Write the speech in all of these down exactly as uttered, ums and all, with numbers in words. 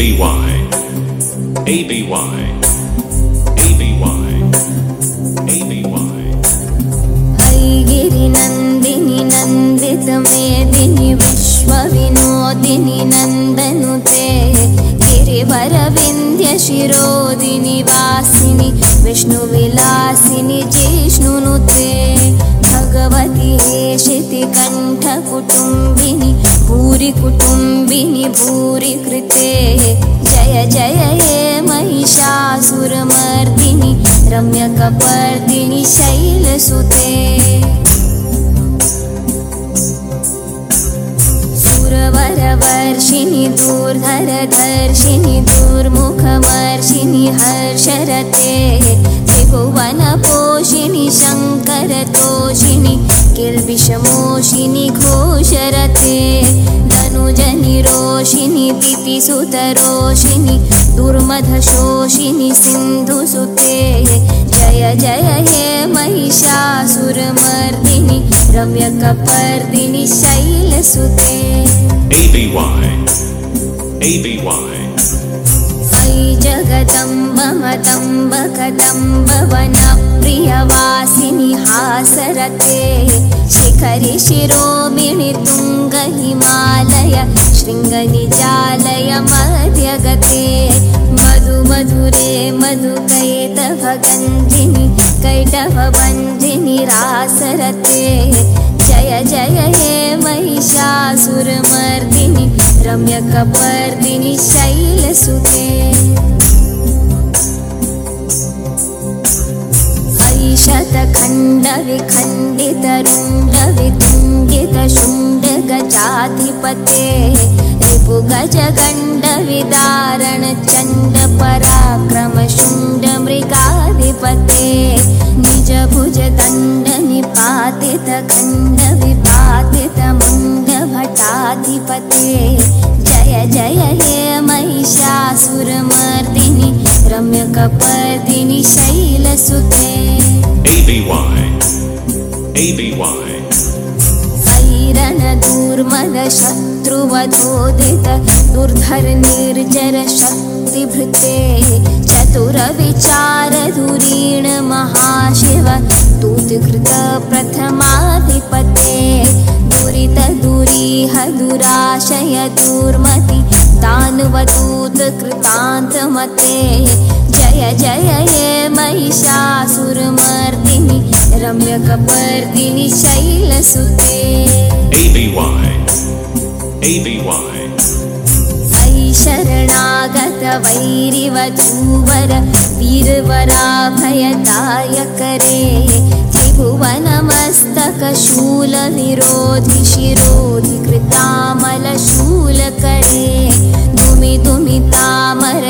B Y A B Y A B Y A B Y ऐगिरि नन्दिनि नन्दित मेदिनि विश्वविनोदिनि नन्दनुते गिरिवर विन्ध्य शिरोदिनि वासिनि विष्णुविलासिनि जिष्णुनुते भगवति हेशिति कण्ठ कुटुम्बिनि भूरि कुटुम्बिनि भूरि कृते जय जय हे महिषासुरमर्दिनि रम्यकपर्दिनि शैलसुते सुरवरवर्षिणि दूर्धरधर्षिणि दूर्मुखमर्षिणि हर्षरते त्रिभुवनपोषिणि शङ्करतोषिणि किल्बिषमोषिनि घोषरते धनुजनिरोषिणि दितिसुतरोषिणि दुर्मधशोषिनि सिन्धुसुते जय जय हे महिषासुरमर्दिनि रम्यकपर्दिनि शैलसुते A B Y A B Y ऐ जगदम्ब मदम्ब कदम्ब वनप्रियवासिनि हासरते शिखरि शिरोमिणि तुङ्ग हिमालय शृङ्गनिजालय मध्यगते मधु मधुरे मधुकैटभगन्धिनि कैटभबन्धिनि रासरते जय जय हे महिषासुरमर्दिनि रम्यकपर्दिनि शैलसुते ऐ शतखण्डविखण्डितरुण्डवितुण्डितशुण्डगजाधिपते रिपुगजगण्डविदारण चण्डपराक्रमशुण्डमृगाधिपते निजभुजदण्डनिपातितखण्डविपातितमुण्डभटाधिपते जय जय हे महिषासुरमर्दिनि रम्यकपर्दिनि शैलसुते A B Y A B Y ऐरणदूर्मद शत्रुवधोदित दुर्धर निर्जर शक्तिभृते चतुरविचार धुरीण महाशिव दूतकृत प्रथमाधिपते दुरित दुरीह दुराशय दूर्मति दानवदूत कृतान्तमते जय जय हे महिषासुरमर्दिनि रम्यकपर्दिनि शैलसुते A B Y A B Y ऐ शरणागत वैरिवधूवर वीरवराभयदायकरे त्रिभुवनमस्तकशूलविरोधि शिरोधि कृतामलशूलकरे दुमि दुमि तामर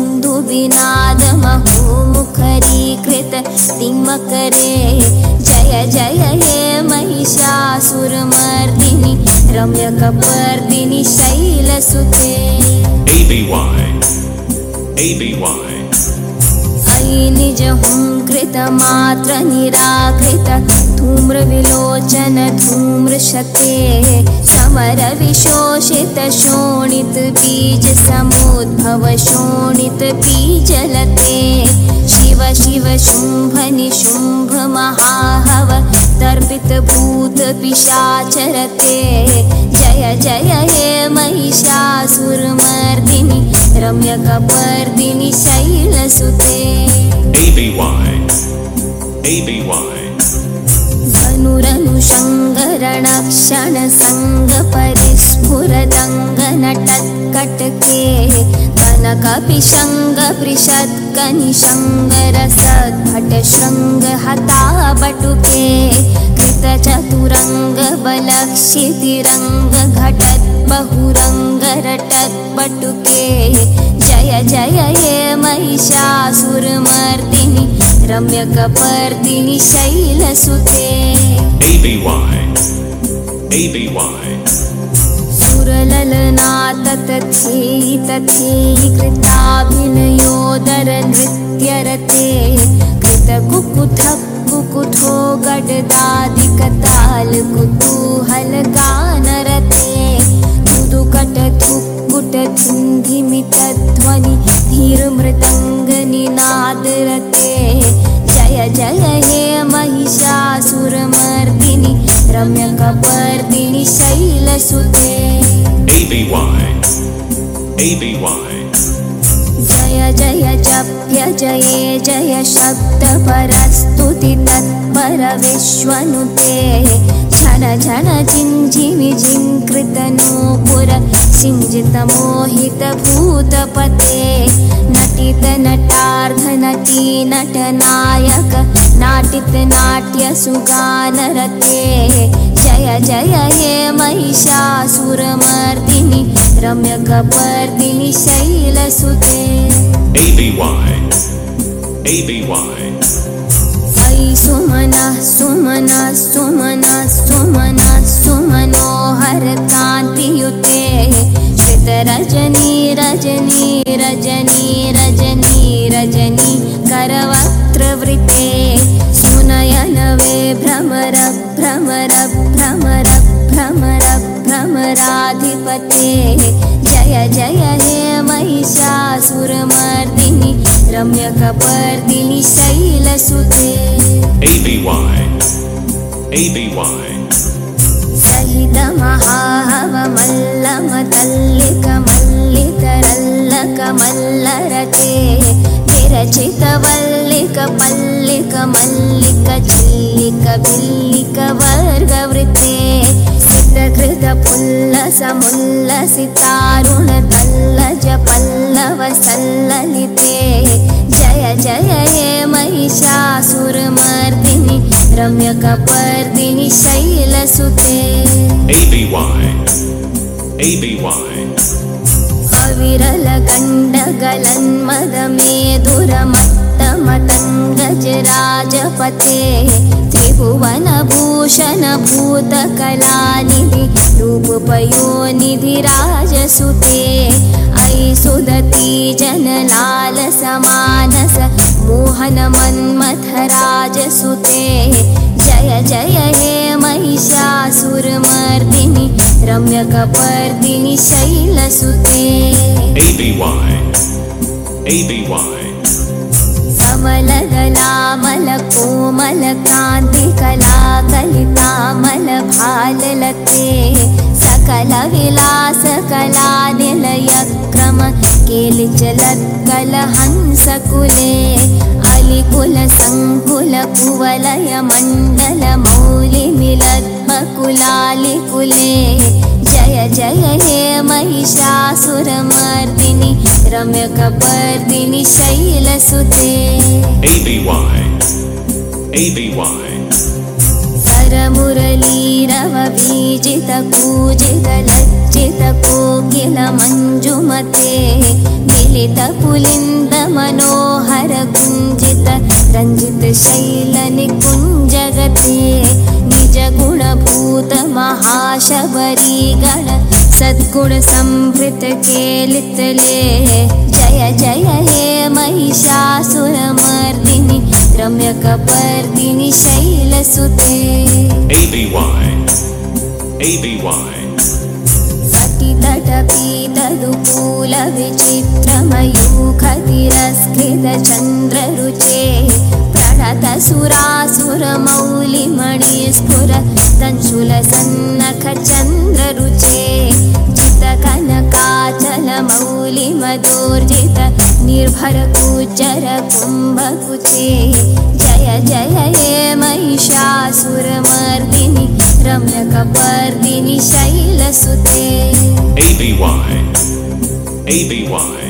धुन्दुबिनादमहोमुखरीकृत तिम्मकरे जय जय हे महिषासुरमर्दिनि रम्यकपर्दिनि शैलसुते A B Y A B Y ऐ निज हुंकृतमात्र निराकृत धूम्रविलोचन धूम्रशते समर विशोषित शोणित बीज समुद्भव शोणित बीजलते शिव शिव शुंभ निशुंभ महाहव तर्पित भूत पिशाचरते जय जय हे महिषासुरमर्दिनि रम्यकपर्दिनि शैलसुते A B Y A B Y धनुरनुशङ्गरणक्षण संग परिस्फुरदङ्गनटत्कटके कनकपिशङ्ग पृषत्कनिशङ्गरसद्भट शृङ्ग हताबटुके कृतचतुरङ्ग बलक्षितिरङ्ग घटत् बहुरङ्ग रटत्पटुके जय जय हे महिषासुरमर्दिनि रम्यकपर्दिनि शैलसुते A B Y A B Y सुरललना ततथेयि तथेयि कृताभिनयोदर नृत्यरते कृतकुकुथ कुकुथो गडदादिकताल कुतूहल गानरते धुदुकट धुक्कुट धुन्धिमितद् मृदङ्गनिनादरते जय जय हे महिषासुरमर्दिनि रम्यकपर्दिनि शैलसुते A B Y A B Y जय जय जप्य जये जय शब्दपरस्तुति तत्पर विश्वनुते झन झन झिञ्झिमि झिङ्कृतनूपुर सिञ्जितमोहितभूतपते नटित नटार्ध नटी नटनायक नाटित नाट्यसुगानरते जय जय हे महिषासुरमर्दिनि रम्यकपर्दिनि शैलसुते A B Y A B Y अयि सुमनः सुमनः सुमनः सुमनः सुमनोहर कान्तियुते श्रितरजनी रजनी रजनी रजनी रजनी करवक्त्रवृते सुनयनवे भ्रमर भ्रमर भ्रमर भ्रमर भ्रमराधिपते जय जय हे महिषासुरमर्दिनि रम्यकपर्दिनि शैलसुते A B Y A B Y सहित महाहवमल्लमतल्लिक मल्लितरल्लक मल्लरते विरचित वल्लिक पल्लिक मल्लिक चिल्लिक बिल्लिक वर्गवृते सितकृत पुल्लस मुल्लसितारुण तल्लज पल्लव सल्ललिते जय जय हे महिषासुरमर्दिनि रम्यकपर्दिनि शैलसुते A B Y A B Y अविरल गण्डगलन्मदमेधुरमत्तमतङ्गजराजपते त्रिभुवनभूषण भूतकलानिधि रूपपयोनिधि राजसुते अयि सुदती जनलालसमानस मोहन मन्मथराजसुते जय जय हे महिषासुरमर्दिनि रम्यकपर्दिनि शैलसुते A B Y A B Y कमलदलामलकोमलकान्तिकलाकलितामलभाललते सकलविलासकलानिलयक्रम केलिचलत्कलहंसकुले अलिकुलसङ्कुलकुवलयमण्डलमौलिमिलद्मकुलालिकुले जय जय हे महिषासुरमर्दिनि रम्यकपर्दिनि शैलसुते A B Y A B Y सरमुरलीरववीजितकूजितलज्जितकोकिलमञ्जुमते मिलितपुलिन्दमनोहर कुञ्जित रञ्जितशैलनिकुञ्जगते निजगुणभूत महाशबरीगण सद्गुणसंभृत केलितले जय जय हे महिषासुरमर्दिनि रम्यकपर्दिनि शैलसुते A B Y A B Y कटितटपीतदुकूलविचित्रमयूखतिरस्कृतचन्द्ररुचे प्रणतसुरासुरमौलिमणिस्फुर तञ्चुलसन्नखचन्द्ररुचे जितकनकाचलमौलिमदोर्जित निर्भरकुचर कुम्भकुचे जय जय हे महिषासुरमर्दिनि रम्यकपर्दिनि शैलसुते A B Y A B Y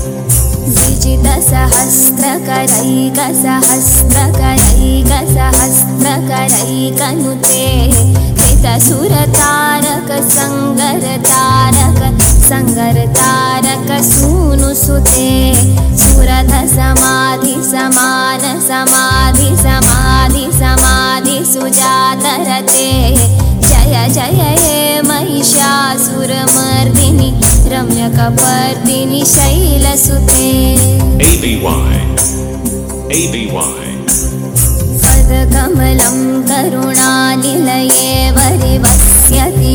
विजितसहस्रकरैकसहस्रकरैकसहस्रकरैकनुते कृतसुरतारक संगरतारक संगरतारक सूनुसुते Surath समाधि समान समाधि समाधि समाधि सुजातरते जय जय हे महिषासुरमर्दिनि रम्यकपर्दिनि शैलसुते A B Y A B Y पदकमलं करुणानिलये वरिवस्यति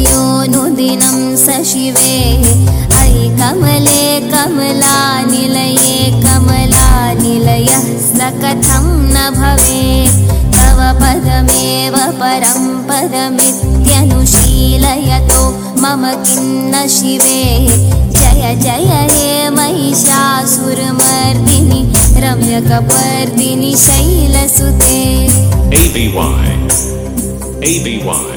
योऽनुदिनं स शिवे अयि कमले कमलानिलये कमलानिलये कथं न भवेत् तव पदमेव परं पदमित्यनुशीलयतो मम किं न शिवे जय जय हे महिषासुरमर्दिनि रम्यकपर्दिनि शैलसुते A B Y A B Y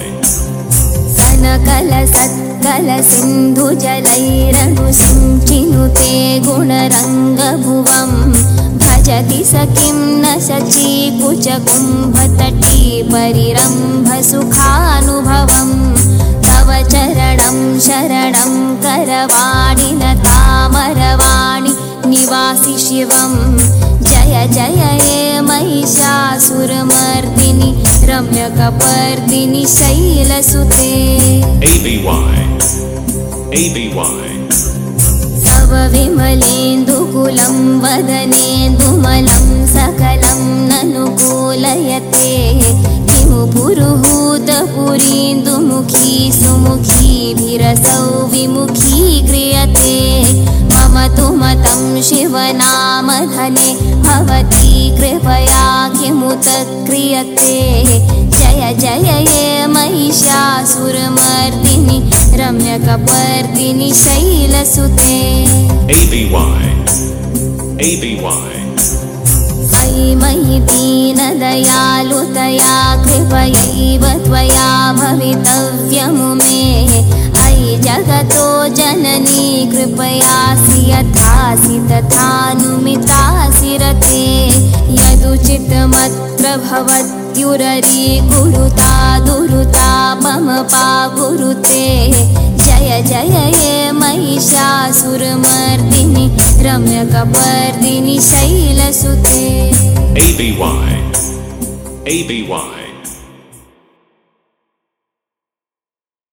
कनकलसत्कलसिन्धुजलैरनुसिञ्चिनुते गुणरङ्गभुवं भजति स किं न शचीकुचकुम्भतटी परिरम्भसुखानुभवं तव चरणं शरणं करवाणि न तामरवाणि निवासि शिवं जय जय हे महिषासुरमर्दिनि रम्यकपर्दिनि शैलसुते A B Y A B Y तव विमलेन्दुकुलं वदनेन्दुमलं सकलं ननुकूलयते किमु पुरुहूतपुरीन्दुमुखी सुमुखीभिरसौ विमुखीक्रियते मम तु मतं शिवनामधने भवती कृपया किमुत क्रियते जय जय हे महिषासुरमर्दिनि रम्यकपर्दिनि शैलसुते A B Y A B Y अयि मयि दीनदयालुतया कृपयैव त्वया भवितव्यमु मे अयि जगतो जननी कृपयासि यथासि तथानुमितासि रते यदुचितमत्र भवत्युररी कुरुता दुरुतापमपा कुरुते जय जय हे महिषासुरमर्दिनि रम्यकपर्दिनि शैलसुते A B Y A B Y